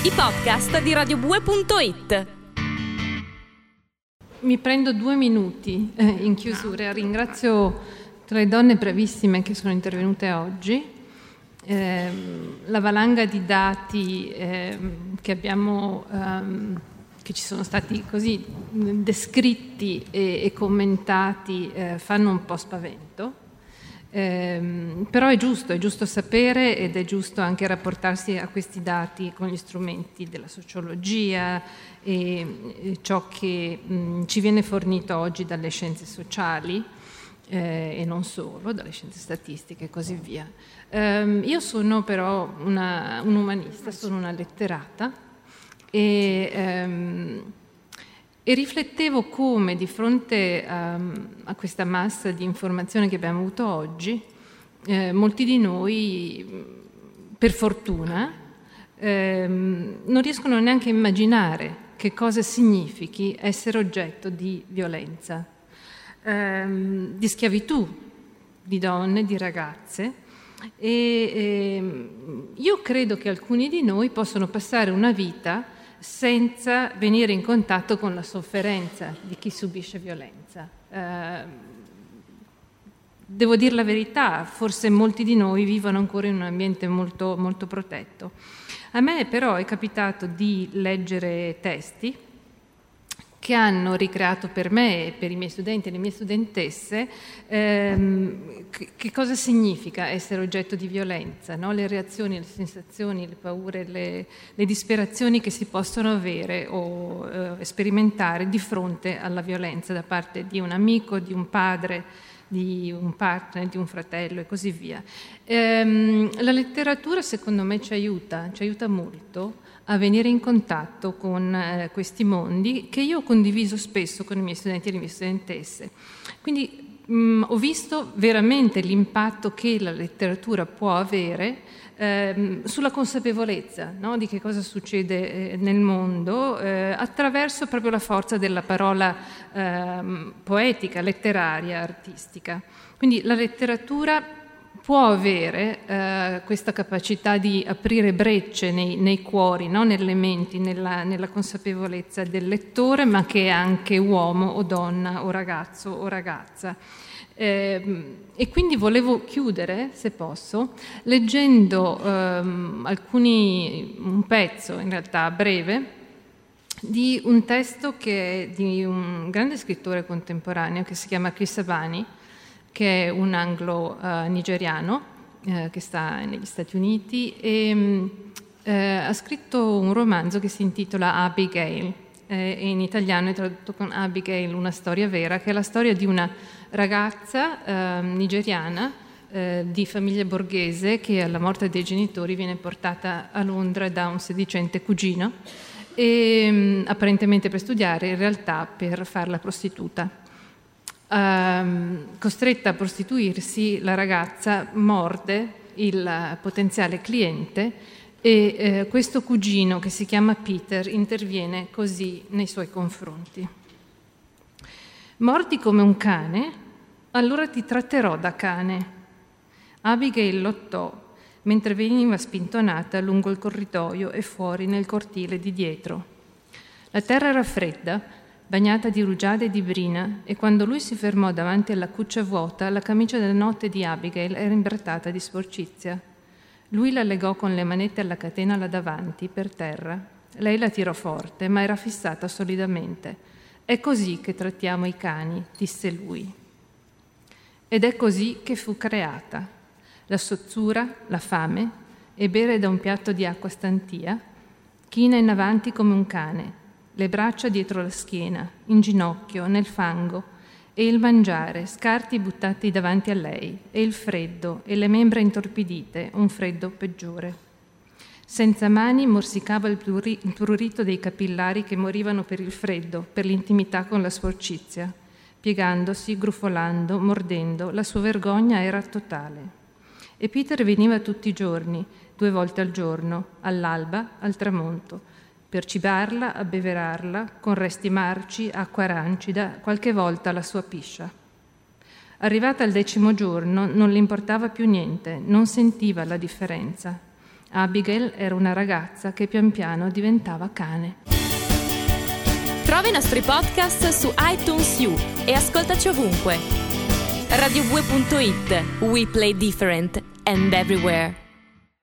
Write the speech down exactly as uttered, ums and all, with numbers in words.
i podcast di radio bue punto it. Mi prendo due minuti eh, in chiusura. Ringrazio tre donne bravissime che sono intervenute oggi. Eh, la valanga di dati eh, che abbiamo, ehm, che ci sono stati così descritti e, e commentati eh, fanno un po' spavento. Eh, però è giusto, è giusto sapere ed è giusto anche rapportarsi a questi dati con gli strumenti della sociologia e, e ciò che mh, ci viene fornito oggi dalle scienze sociali eh, e non solo, dalle scienze statistiche e così via. Eh, io sono però una, un umanista, sono una letterata e ehm, E riflettevo come di fronte a, a questa massa di informazioni che abbiamo avuto oggi, eh, molti di noi, per fortuna, eh, non riescono neanche a immaginare che cosa significhi essere oggetto di violenza, eh, di schiavitù di donne, di ragazze. E, eh, io credo che alcuni di noi possono passare una vita senza venire in contatto con la sofferenza di chi subisce violenza. Eh, devo dire la verità, forse molti di noi vivono ancora in un ambiente molto, molto protetto. A me però è capitato di leggere testi che hanno ricreato per me e per i miei studenti e le mie studentesse ehm, che, che cosa significa essere oggetto di violenza, no? Le reazioni, le sensazioni, le paure, le, le disperazioni che si possono avere o eh, sperimentare di fronte alla violenza da parte di un amico, di un padre, di un partner, di un fratello e così via. Ehm, la letteratura secondo me ci aiuta, ci aiuta molto a venire in contatto con eh, questi mondi che io ho condiviso spesso con i miei studenti e le mie studentesse. Quindi mh, ho visto veramente l'impatto che la letteratura può avere ehm, sulla consapevolezza, no, di che cosa succede eh, nel mondo eh, attraverso proprio la forza della parola ehm, poetica, letteraria, artistica. Quindi la letteratura può avere eh, questa capacità di aprire brecce nei, nei cuori, no? Nelle menti, nella, nella consapevolezza del lettore, ma che è anche uomo o donna o ragazzo o ragazza. Eh, e quindi volevo chiudere, se posso, leggendo ehm, alcuni, un pezzo in realtà breve, di un testo che è di un grande scrittore contemporaneo che si chiama Chris Abani, che è un anglo-nigeriano uh, uh, che sta negli Stati Uniti e um, uh, ha scritto un romanzo che si intitola Abigail eh, e in italiano è tradotto con Abigail, una storia vera, che è la storia di una ragazza uh, nigeriana uh, di famiglia borghese che alla morte dei genitori viene portata a Londra da un sedicente cugino e um, apparentemente per studiare, in realtà per fare la prostituta. Uh, costretta a prostituirsi, la ragazza morde il potenziale cliente e eh, questo cugino, che si chiama Peter, interviene così nei suoi confronti. Mordi come un cane, allora ti tratterò da cane. Abigail lottò mentre veniva spintonata lungo il corridoio e fuori nel cortile di dietro. La terra era fredda, bagnata di rugiada e di brina, e quando lui si fermò davanti alla cuccia vuota, la camicia da notte di Abigail era imbrattata di sporcizia. Lui la legò con le manette alla catena là davanti, per terra. Lei la tirò forte, ma era fissata solidamente. «È così che trattiamo i cani», disse lui. Ed è così che fu creata. La sozzura, la fame, e bere da un piatto di acqua stantia, china in avanti come un cane, le braccia dietro la schiena, in ginocchio, nel fango, e il mangiare, scarti buttati davanti a lei, e il freddo, e le membra intorpidite, un freddo peggiore. Senza mani morsicava il, pluri- il prurito dei capillari che morivano per il freddo, per l'intimità con la sporcizia. Piegandosi, grufolando, mordendo, la sua vergogna era totale. E Peter veniva tutti i giorni, due volte al giorno, all'alba, al tramonto, per cibarla, abbeverarla, con resti marci, acqua arancida, qualche volta la sua piscia. Arrivata al decimo giorno non le importava più niente, non sentiva la differenza. Abigail era una ragazza che pian piano diventava cane. Trova i nostri podcast su iTunes U e ascoltaci ovunque. radio due punto it. We play different and everywhere.